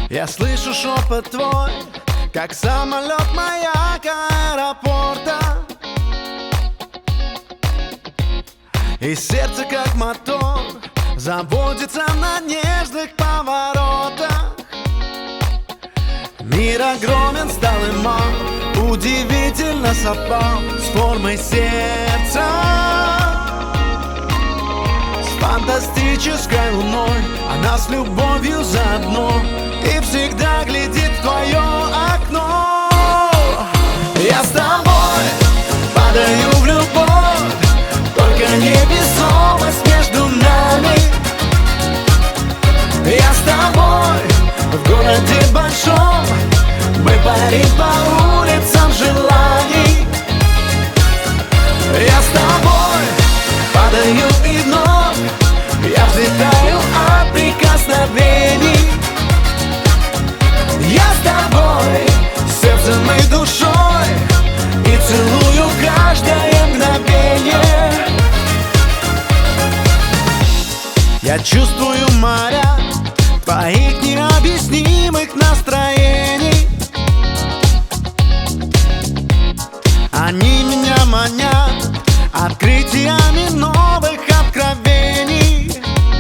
Я слышу шепот твой, как самолет маяк аэропорта, и сердце, как мотор, заводится на нежных поворотах. Мир огромен, стал и мал, удивительно совпал с формой сердца, с фантастической луной. Она с любовью заодно и всегда глядит в твое окно. Я с тобой падаю в любовь, только невесомость между нами. Я с тобой в городе большом, мы парим по улицам желаний. Я с тобой падаю и вновь я взлетаю от прикосновений. Я с тобой сердцем и душой и целую каждое мгновение. Я чувствую моря твоих необъяснимых настроений. Они меня манят открытиями новых откровений.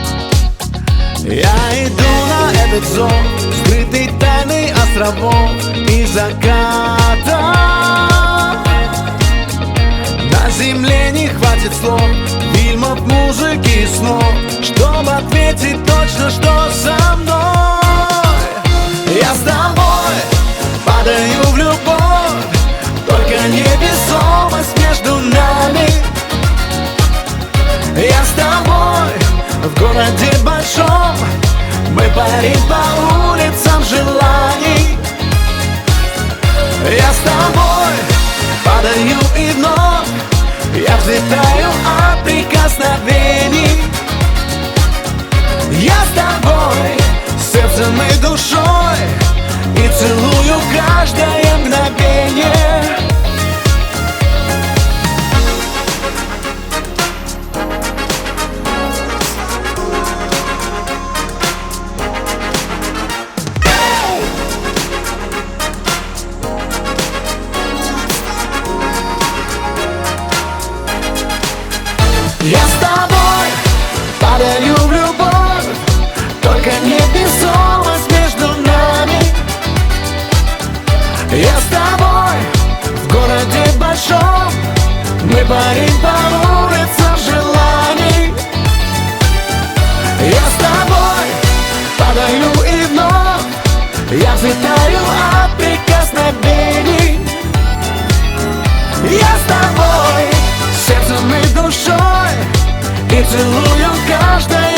Я иду на этот зов, скрытый тайной островов и заката. На земле не хватит слов, фильмов, музыки и снов, чтобы ответить точно, что со мной. Я с тобой падаю в любовь, только невесомость между нами. Я с тобой в городе большом, мы парим по улицам желаний. Я с тобой падаю и вновь я взлетаю от прикосновений. Я с тобой сердцем и душой и целую каждое мгновение. Я с тобой падаю в любовь, только невесомость между нами. Я с тобой в городе большом, мы парим по улицам желаний. Я с тобой падаю и вновь я взлетаю от прикосновений. Я с тобой сердцем и душой и целую каждое